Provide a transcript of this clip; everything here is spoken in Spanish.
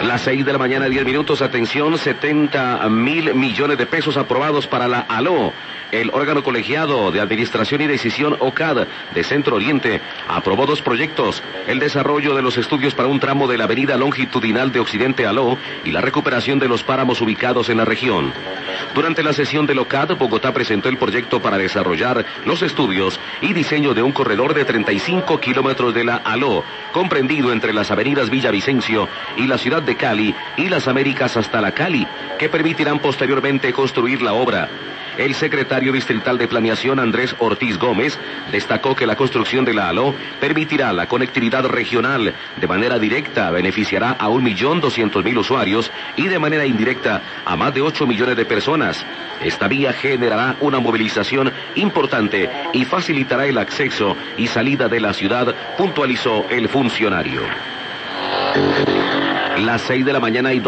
Las 6 de la mañana, 10 minutos, atención, 70.000 millones de pesos aprobados para la ALO. El órgano colegiado de administración y decisión OCAD de Centro Oriente aprobó 2 proyectos: el desarrollo de los estudios para un tramo de la avenida longitudinal de Occidente ALO y la recuperación de los páramos ubicados en la región. Durante la sesión del OCAD, Bogotá presentó el proyecto para desarrollar los estudios y diseño de un corredor de 35 kilómetros de la ALO, comprendido entre las avenidas Villavicencio y la ciudad de Cali y las Américas hasta la Cali, que permitirán posteriormente construir la obra. El secretario distrital de Planeación, Andrés Ortiz Gómez, destacó que la construcción de la ALO permitirá la conectividad regional. De manera directa beneficiará a 1.200.000 usuarios y de manera indirecta a más de 8 millones de personas. Esta vía generará una movilización importante y facilitará el acceso y salida de la ciudad, puntualizó el funcionario. Las 6 de la mañana y